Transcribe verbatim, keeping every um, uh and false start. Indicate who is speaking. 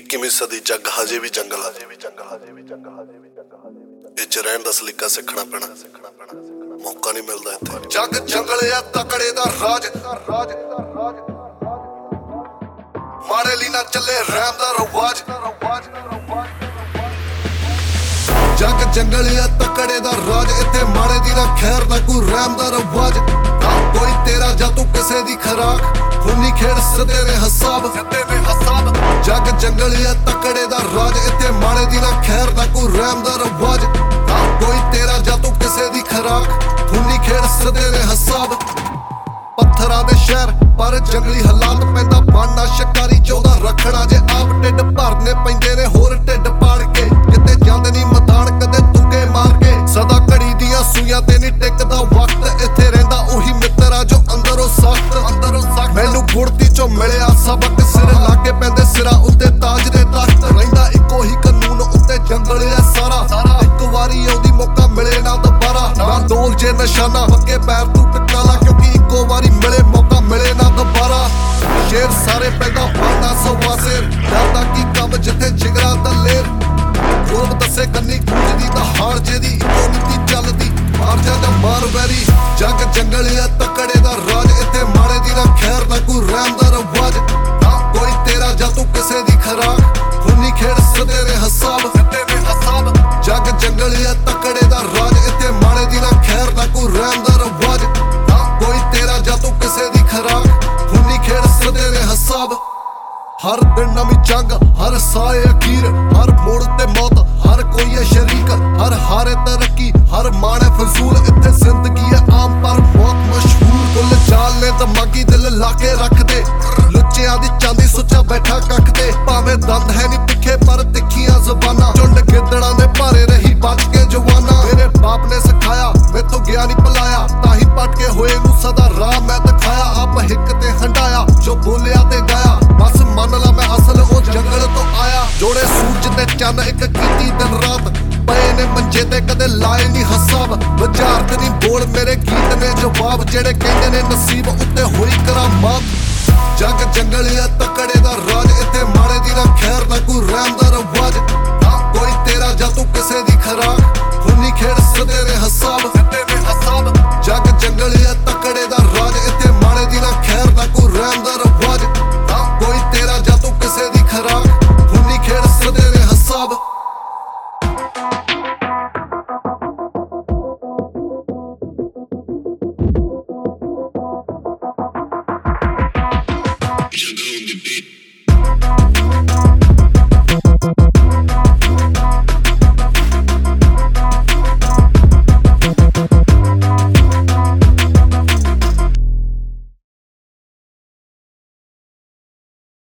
Speaker 1: इक्कीवीं सदी जग हजे भी जंगल इच रहन दा सलीका सिखना पैना मौका नहीं मिलदा इत्थे जग जंगल या तकड़े दा राज माड़े ली ना चले रैम दा रवाज जग जंगल या तकड़े दा राज इत्थे माड़े दी ना खैर ना कोई रैम दा रवाज कोई तेरा जा तू किसे दी खराक खूनी खेड़ सदे ने हसाब जग जंगल या तकड़े दा राज इत्थे माड़े दी ना खैर ना कोई रैम दा रवाज कोई तेरा जा तू किसे दी खराक खूनी खेड़ सदे ने हसाब पत्थरां दे शहर पर जंगली हालात पैंदा बनना शिकारी चौदा रखना जे आप ढिड भरने पैंदे ने होर ढिड पाड़ के किते जांदे नहीं मैदान कदे तुके मार के सदा घड़ी दियां सूइयां ते नहीं टिकदा वक्त इत्थे रहिंदा ओही मित्तरा जो अंदरों सख्त अंदरों सख्त मैनू गुड़ती चो मिलिया सबक सिर लाके पैंदे सिरा उत्ते ताज दे तख्त रहिंदा इक्को ही कानून उत्ते जंगल है सारा एक वारी आउंदी मौका मिले ना दोबारा ना डोल जे निशाना पक्के पैर तू टका ला क्योंकि इक्को वारी मिले मौका मिले ना दोबारा शेर सारे पैदा होना सवा शेर डरदा की कम जिथे जिगरा दलेर खूब दसे कन्नी गूंजदी दा हार जेदी इक्को नीति चलदी मार जा जा मार वैरी जग जंगल या तकड़े दा राज इत्थे माड़े दी ना खैर ना कोई रैम दा रवाज कोई तेरा जा तू किसे दी खराक खूनी खेड़ सदे ने हसाब जग जंगल या तकड़े दा राज इत्थे माड़े दी ना खैर ना कोई रैम दा रवाज कोई तेरा जा तू किसे दी खराक खूनी खेड़ सदे ने हसाब हर दिन नवी जंग हर साए अखीर हर मोड़ ते मौत हर कोई है शरीक हर हारे तरक्की हर माणे फजूल इत्थे जिंदगी है आम पर मौत मशहूर कुल जाल ने दिमागी दिल लाके रख दे लुच्चियां दी चांदी सुच्चा बैठा कख दे भावें दंद है नी तिखे पर तिखियां ज़बानां झुंड गिद्दड़ां दे भारे रही बच के जवाना मेरे बाप ने सिखाया मैथों गया नी भुलाया ताही भटके होए नू सदा राह मैं दिखाया आप हिक ते हंडाया जो बोलिया ते गाया बस मन ला मैं असल ओ जंगल तो आया जोड़े सूरज ते चंद एक कीती दिन रात पए ने मंजे ते कदे लाए नी हसाब वजारत नी बोल मेरे गीत ने जवाब जेड़े कहंदे ने नसीब उत्ते होई करामात जग जंगल या तकड़े दा राज इत्थे माड़े दी ना खैर ना कोई रैम दा रवाज कोई तेरा जा तू किसे दी खराक खूनी खेड़ सदे ने हसाब जग जंगल या